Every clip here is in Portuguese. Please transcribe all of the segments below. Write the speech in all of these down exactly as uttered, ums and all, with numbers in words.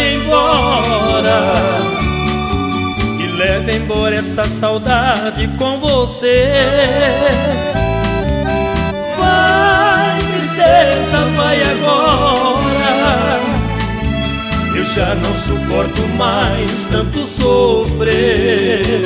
vai embora e leva embora essa saudade com você. Vai, tristeza, vai agora, eu já não suporto mais tanto sofrer.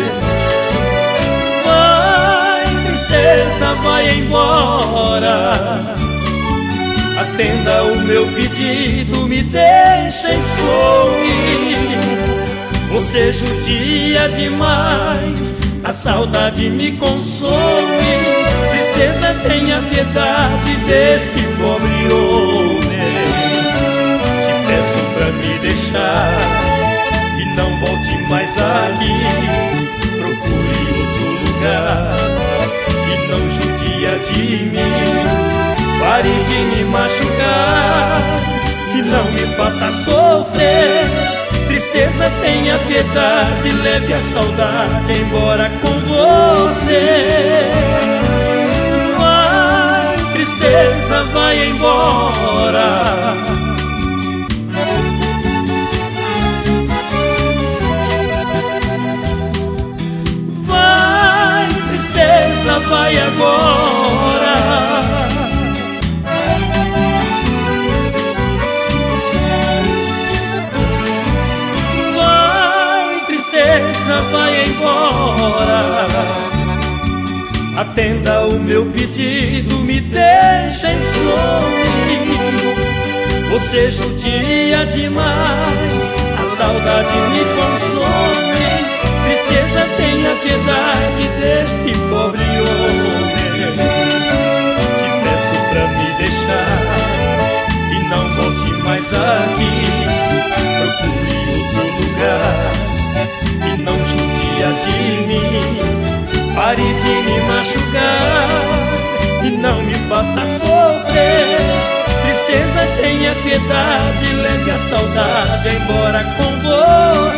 Vai, tristeza, vai embora, atenda o meu pedido, me deixem some. Você judia demais, a saudade me consome. Tristeza, tenha piedade deste pobre homem. Te peço pra me deixar e não volte mais aqui. Procure outro lugar e não judia de mim. Pare de me machucar e não me faça sofrer. Tristeza, tenha piedade, leve a saudade embora com você. Vai, tristeza, vai embora. Vai, tristeza, vai agora. Vai embora, atenda o meu pedido, me deixa em some. Você judia demais, a saudade me consome. Tristeza, tenha piedade deste pobre homem. Te peço pra me deixar e não volte mais aqui. Procure outro lugar e não judia de mim. Pare de me machucar e não me faça sofrer. Tristeza, tenha piedade, leve a saudade embora com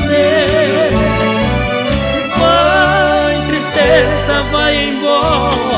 você. Vai, tristeza, vai embora.